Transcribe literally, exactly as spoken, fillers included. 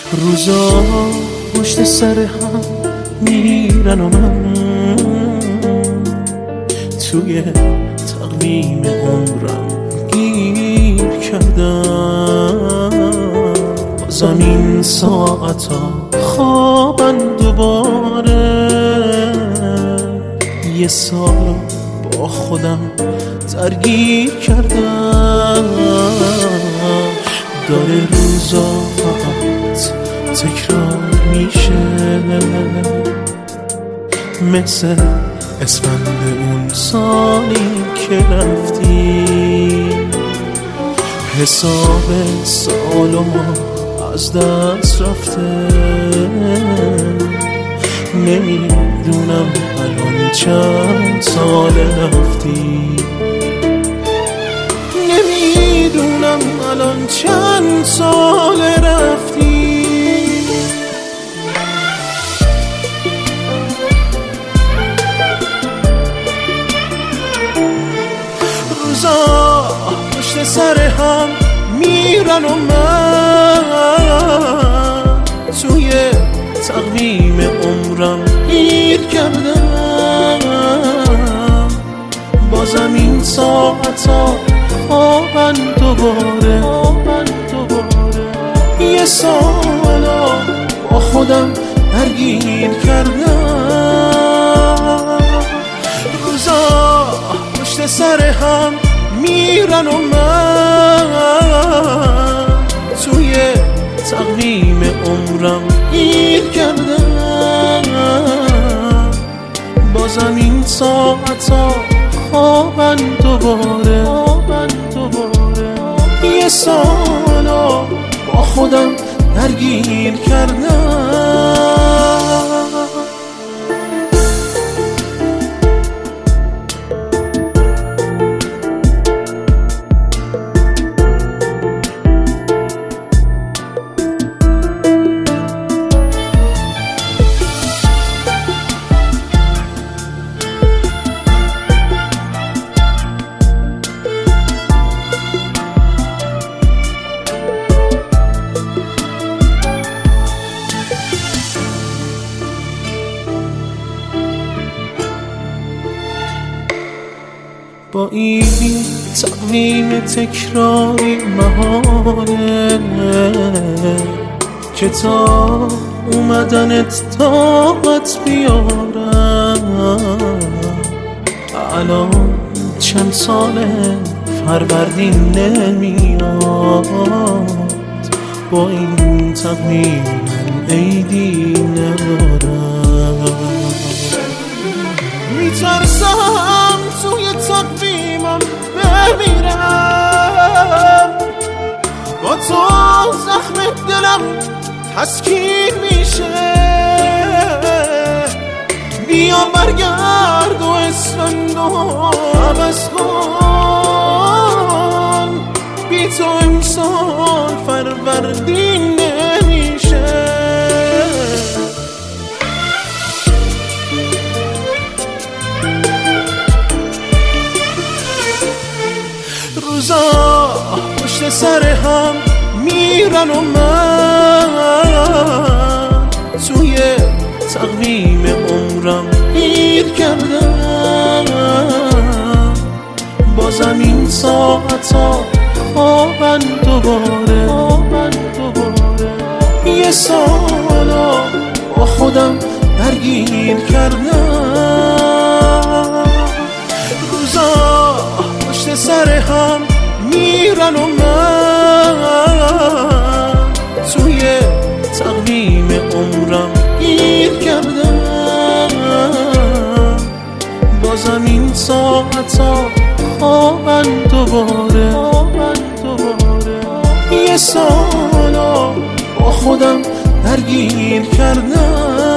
روزا پشت سر هم میرن و من توی تقویم عمرم گیر کردم. بازم این ساعتا خوابن دوباره، یه سال با خودم درگیر کردم. داره روزا فقط تکرار میشه، مثل اسفند اون سالی که رفتی. حساب سال و ما از دست رفته، نمیدونم الان چند سال رفتی. نمیدونم الان چند سال رفتی. روزا پشت سر هم میرن و من توی تقویم عمرم گیر کردم. بازم این ساعتا خوابن دوباره، یه سالا با خودم درگیر کردم. روزا پشت سر هم میرن و من توی تقویم عمرم گیر کردم. بازم این ساعتا خوابن دوباره، یه سالا با خودم درگیر کردم. با این تقویم تکراری محاله که تا اومدنت طاقت بیارم. الان چند ساله فروردین نمیاد، با این تقویم عیدی ندارم. میترسم توی تقویمم بمیرم، با تو زخم دلم تسکین میشه. بیا برگرد و اسفندو عوض کن، بی تو امسال فروردین نمیشه. روزا پشت سر هم میرن و من توی تقویم عمرم گیر کردم. بازم این ساعتا خوابن دوباره، یه سالا با خودم درگیر کردم. روزا پشت سر هم میرن و من توی تقویم عمرم گیر کردم. بازم این ساعتا خوابن دوباره، یه سالا با خودم درگیر کردم.